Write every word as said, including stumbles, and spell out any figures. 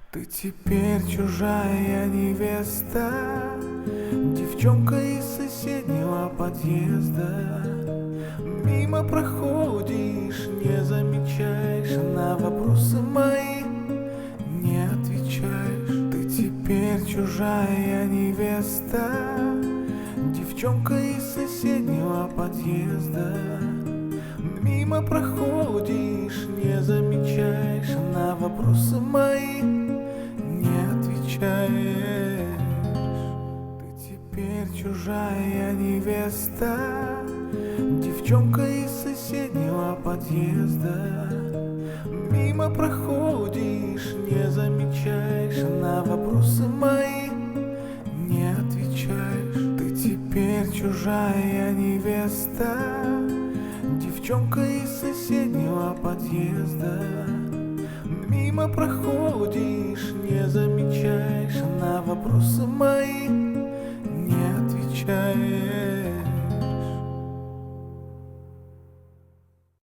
Ты теперь чужая невеста, девчонка из соседнего подъезда. Мимо проходишь, не замечаешь, на вопросы мои не отвечаешь. Ты теперь чужая невеста, девчонка из соседнего подъезда. Мимо проходишь, не замечаешь, на вопросы мои не отвечаешь. Ты теперь чужая невеста, девчонка из соседнего подъезда. Мимо проходишь, не замечаешь, на вопросы мои не отвечаешь. Ты теперь чужая невеста, девчонка из соседнего подъезда. Мимо проходишь, не замечаешь, на вопросы мои